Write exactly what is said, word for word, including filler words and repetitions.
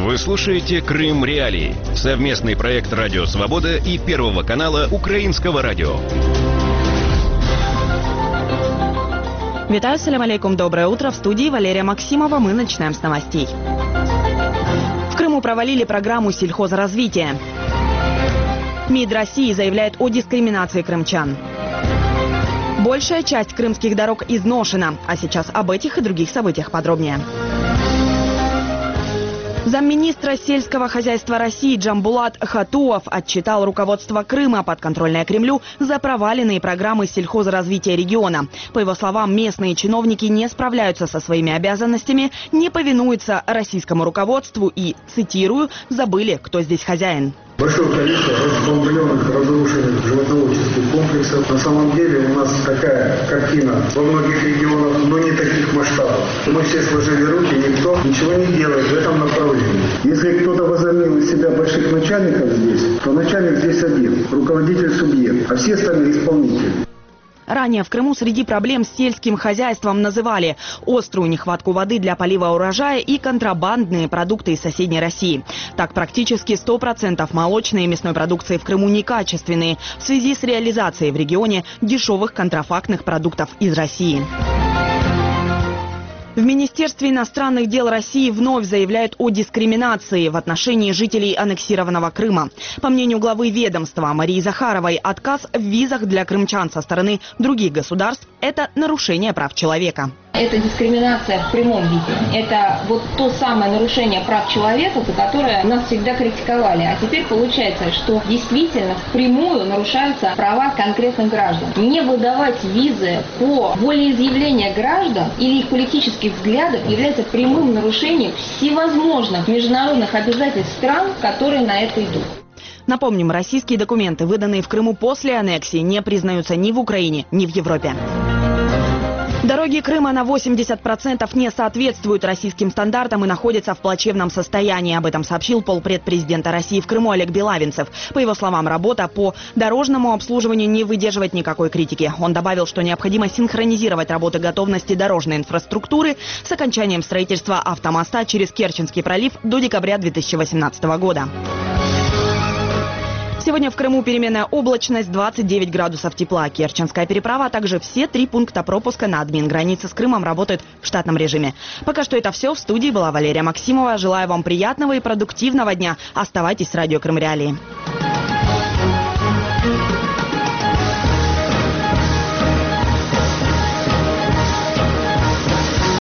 Вы слушаете «Крым Реалии» — совместный проект «Радио Свобода» и Первого канала Украинского радио. Витаю, салям алейкум, доброе утро. В студии Валерия Максимова. Мы начинаем с новостей. В Крыму провалили программу сельхозразвития. МИД России заявляет о дискриминации крымчан. Большая часть крымских дорог изношена. А сейчас об этих и других событиях подробнее. Замминистра сельского хозяйства России Джамбулат Хатуов отчитал руководство Крыма, подконтрольное Кремлю, за проваленные программы сельхозразвития региона. По его словам, местные чиновники не справляются со своими обязанностями, не повинуются российскому руководству и, цитирую, забыли, кто здесь хозяин. Большое количество разбомбленных, разрушенных животноводческих комплексов. На самом деле у нас такая картина во многих регионах, но не таких масштабов. Мы все сложили руки, никто ничего не делает в этом направлении. Если кто-то возомнил из себя больших начальников здесь, то начальник здесь один, руководитель субъект, а все остальные исполнители. Ранее в Крыму среди проблем с сельским хозяйством называли острую нехватку воды для полива урожая и контрабандные продукты из соседней России. Так, практически сто процентов молочной и мясной продукции в Крыму некачественные в связи с реализацией в регионе дешевых контрафактных продуктов из России. В Министерстве иностранных дел России вновь заявляют о дискриминации в отношении жителей аннексированного Крыма. По мнению главы ведомства Марии Захаровой, отказ в визах для крымчан со стороны других государств – это нарушение прав человека. Это дискриминация в прямом виде. Это вот то самое нарушение прав человека, за которое нас всегда критиковали. А теперь получается, что действительно впрямую нарушаются права конкретных граждан. Не выдавать визы по волеизъявлению граждан или их политических взглядов является прямым нарушением всевозможных международных обязательств стран, которые на это идут. Напомним, российские документы, выданные в Крыму после аннексии, не признаются ни в Украине, ни в Европе. Дороги Крыма на восемьдесят процентов не соответствуют российским стандартам и находятся в плачевном состоянии. Об этом сообщил полпред президента России в Крыму Олег Белавинцев. По его словам, работа по дорожному обслуживанию не выдерживает никакой критики. Он добавил, что необходимо синхронизировать работы готовности дорожной инфраструктуры с окончанием строительства автомоста через Керченский пролив до декабря две тысячи восемнадцатого года. Сегодня в Крыму переменная облачность, двадцать девять градусов тепла. Керченская переправа, а также все три пункта пропуска на админ-границе с Крымом работают в штатном режиме. Пока что это все. В студии была Валерия Максимова. Желаю вам приятного и продуктивного дня. Оставайтесь с радио Крым Реалии.